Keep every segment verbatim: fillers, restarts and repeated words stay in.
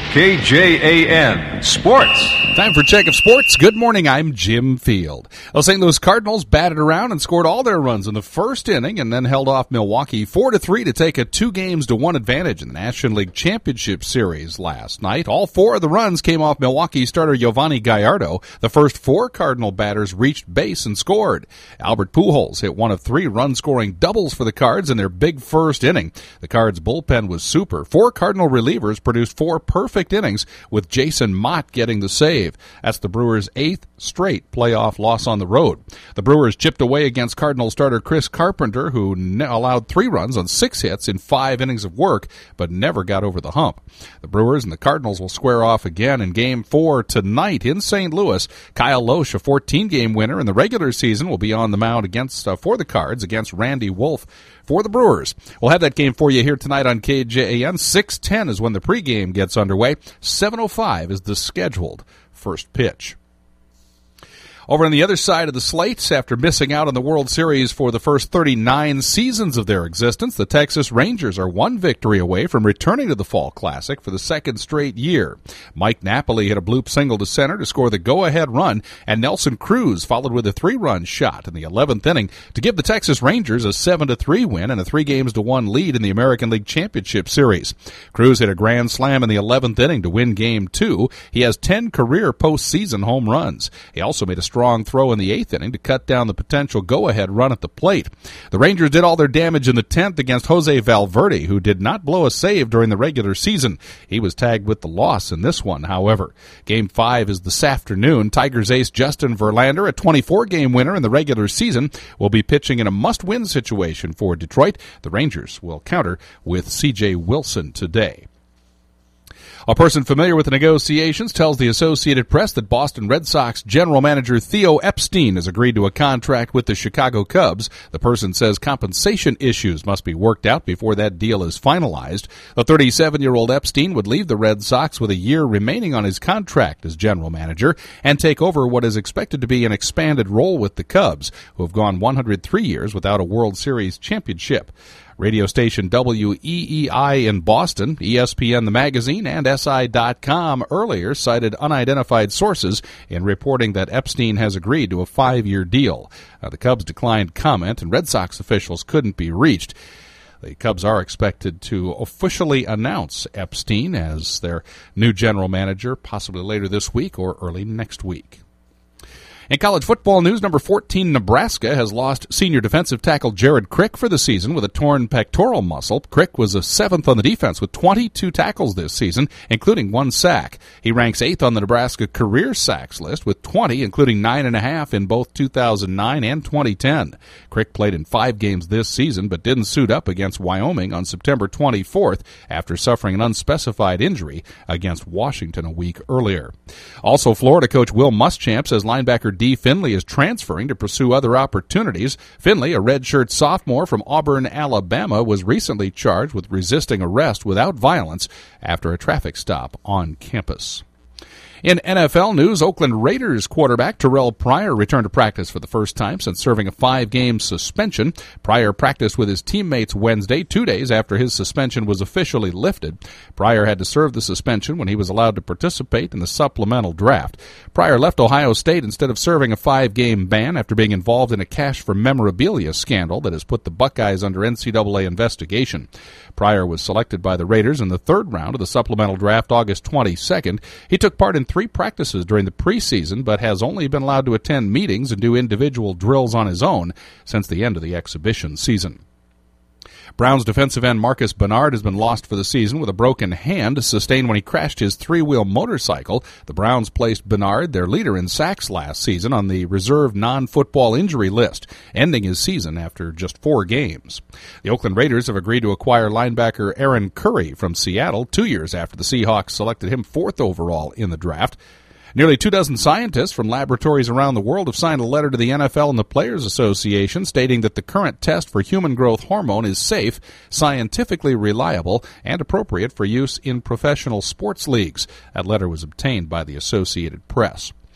K J A N Sports. Time for Check of Sports. Good morning, I'm Jim Field. The Saint Louis Cardinals batted around and scored all their runs in the first inning and then held off Milwaukee four to three to take a two games to one advantage in the National League Championship Series last night. All four of the runs came off Milwaukee starter Giovanni Gallardo. The first four Cardinal batters reached base and scored. Albert Pujols hit one of three run-scoring doubles for the Cards in their big first inning. The Cards' bullpen was super. Four Cardinal relievers produced four perfect innings, with Jason Mott getting the save. That's the Brewers' eighth straight playoff loss on the road. The Brewers chipped away against Cardinal starter Chris Carpenter, who ne- allowed three runs on six hits in five innings of work, but never got over the hump. The Brewers and the Cardinals will square off again in Game four tonight in Saint Louis. Kyle Loesch, a fourteen-game winner in the regular season, will be on the mound against uh, for the Cards against Randy Wolf for the Brewers. We'll have that game for you here tonight on K J A N. six ten is when the pregame gets underway. seven oh five is the scheduled first pitch. Over on the other side of the slate, after missing out on the World Series for the first thirty-nine seasons of their existence, the Texas Rangers are one victory away from returning to the Fall Classic for the second straight year. Mike Napoli hit a bloop single to center to score the go-ahead run, and Nelson Cruz followed with a three-run shot in the eleventh inning to give the Texas Rangers a seven to three win and a three games to one lead in the American League Championship Series. Cruz hit a grand slam in the eleventh inning to win Game two. He has ten career postseason home runs. He also made a strong Strong throw in the eighth inning to cut down the potential go-ahead run at the plate. The Rangers did all their damage in the tenth against Jose Valverde, who did not blow a save during the regular season. He was tagged with the loss in this one, however. Game five is this afternoon. Tigers ace Justin Verlander, a twenty-four-game winner in the regular season, will be pitching in a must-win situation for Detroit. The Rangers will counter with C J Wilson today. A person familiar with the negotiations tells the Associated Press that Boston Red Sox general manager Theo Epstein has agreed to a contract with the Chicago Cubs. The person says compensation issues must be worked out before that deal is finalized. The thirty-seven-year-old Epstein would leave the Red Sox with a year remaining on his contract as general manager and take over what is expected to be an expanded role with the Cubs, who have gone one hundred three years without a World Series championship. Radio station W E E I in Boston, E S P N the magazine, and S I dot com earlier cited unidentified sources in reporting that Epstein has agreed to a five-year deal. Uh, the Cubs declined comment, and Red Sox officials couldn't be reached. The Cubs are expected to officially announce Epstein as their new general manager, possibly later this week or early next week. In college football news, number fourteen, Nebraska has lost senior defensive tackle Jared Crick for the season with a torn pectoral muscle. Crick was a seventh on the defense with twenty-two tackles this season, including one sack. He ranks eighth on the Nebraska career sacks list with twenty, including nine and a half in both two thousand nine and twenty ten. Crick played in five games this season but didn't suit up against Wyoming on September twenty-fourth after suffering an unspecified injury against Washington a week earlier. Also, Florida coach Will Muschamp says linebacker D. Finley is transferring to pursue other opportunities. Finley, a redshirt sophomore from Auburn, Alabama, was recently charged with resisting arrest without violence after a traffic stop on campus. In N F L news, Oakland Raiders quarterback Terrell Pryor returned to practice for the first time since serving a five-game suspension. Pryor practiced with his teammates Wednesday, two days after his suspension was officially lifted. Pryor had to serve the suspension when he was allowed to participate in the supplemental draft. Pryor left Ohio State instead of serving a five-game ban after being involved in a cash for memorabilia scandal that has put the Buckeyes under N C double A investigation. Pryor was selected by the Raiders in the third round of the supplemental draft August twenty-second. He took part in three practices during the preseason, but has only been allowed to attend meetings and do individual drills on his own since the end of the exhibition season. Browns defensive end Marcus Bernard has been lost for the season with a broken hand sustained when he crashed his three-wheel motorcycle. The Browns placed Bernard, their leader in sacks last season, on the reserve non-football injury list, ending his season after just four games. The Oakland Raiders have agreed to acquire linebacker Aaron Curry from Seattle two years after the Seahawks selected him fourth overall in the draft. Nearly two dozen scientists from laboratories around the world have signed a letter to the N F L and the Players Association stating that the current test for human growth hormone is safe, scientifically reliable, and appropriate for use in professional sports leagues. That letter was obtained by the Associated Press.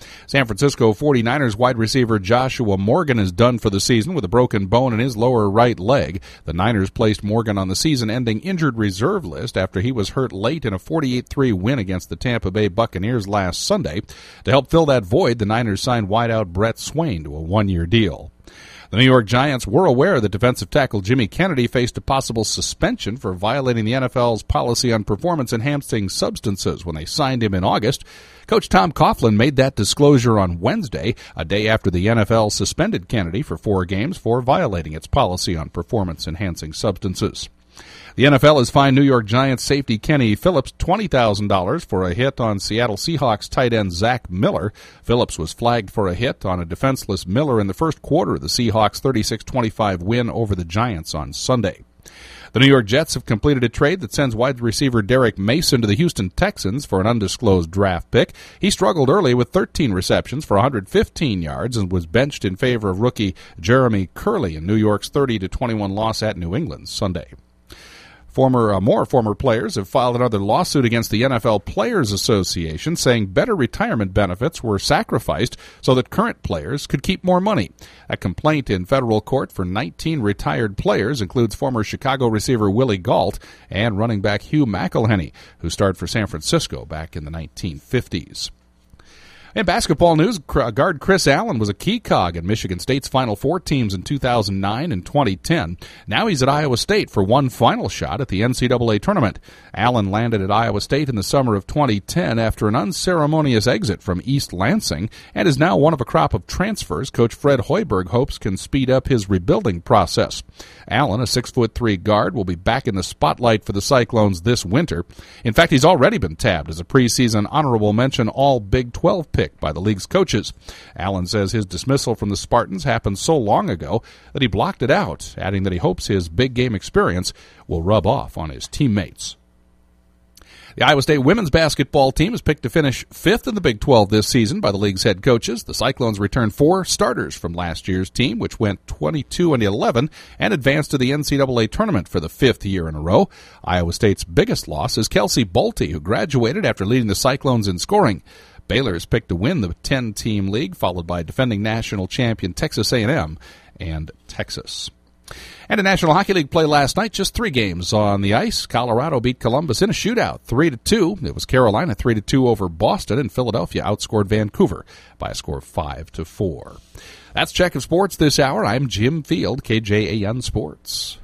San Francisco forty-niners wide receiver Joshua Morgan is done for the season with a broken bone in his lower right leg. The Niners placed Morgan on the season-ending injured reserve list after he was hurt late in a forty-eight three win against the Tampa Bay Buccaneers last Sunday. To help fill that void, the Niners signed wideout Brett Swain to a one-year deal. The New York Giants were aware that defensive tackle Jimmy Kennedy faced a possible suspension for violating the N F L's policy on performance-enhancing substances when they signed him in August. Coach Tom Coughlin made that disclosure on Wednesday, a day after the N F L suspended Kennedy for four games for violating its policy on performance-enhancing substances. The N F L has fined New York Giants safety Kenny Phillips twenty thousand dollars for a hit on Seattle Seahawks tight end Zach Miller. Phillips was flagged for a hit on a defenseless Miller in the first quarter of the Seahawks' thirty-six twenty-five win over the Giants on Sunday. The New York Jets have completed a trade that sends wide receiver Derek Mason to the Houston Texans for an undisclosed draft pick. He struggled early with thirteen receptions for one hundred fifteen yards and was benched in favor of rookie Jeremy Curley in New York's thirty to twenty-one loss at New England Sunday. Former, uh, more former players have filed another lawsuit against the N F L Players Association, saying better retirement benefits were sacrificed so that current players could keep more money. A complaint in federal court for nineteen retired players includes former Chicago receiver Willie Gault and running back Hugh McElhenney, who starred for San Francisco back in the nineteen fifties. In basketball news, guard Chris Allen was a key cog in Michigan State's Final Four teams in two thousand nine and twenty ten. Now he's at Iowa State for one final shot at the N C double A tournament. Allen landed at Iowa State in the summer of twenty ten after an unceremonious exit from East Lansing and is now one of a crop of transfers Coach Fred Hoiberg hopes can speed up his rebuilding process. Allen, a six foot three guard, will be back in the spotlight for the Cyclones this winter. In fact, he's already been tabbed as a preseason honorable mention All Big twelve pick by the league's coaches. Allen says his dismissal from the Spartans happened so long ago that he blocked it out, adding that he hopes his big game experience will rub off on his teammates. The Iowa State women's basketball team is picked to finish fifth in the Big twelve this season by the league's head coaches. The Cyclones returned four starters from last year's team, which went twenty-two and eleven and advanced to the N C double A tournament for the fifth year in a row. Iowa State's biggest loss is Kelsey Bolte, who graduated after leading the Cyclones in scoring. Baylor is picked to win the ten-team league, followed by defending national champion Texas A and M and Texas. And in National Hockey League play last night, just three games on the ice. Colorado beat Columbus in a shootout, three to two. It was Carolina three to two over Boston, and Philadelphia outscored Vancouver by a score of five to four. That's Check of Sports this hour. I'm Jim Field, K J A N Sports.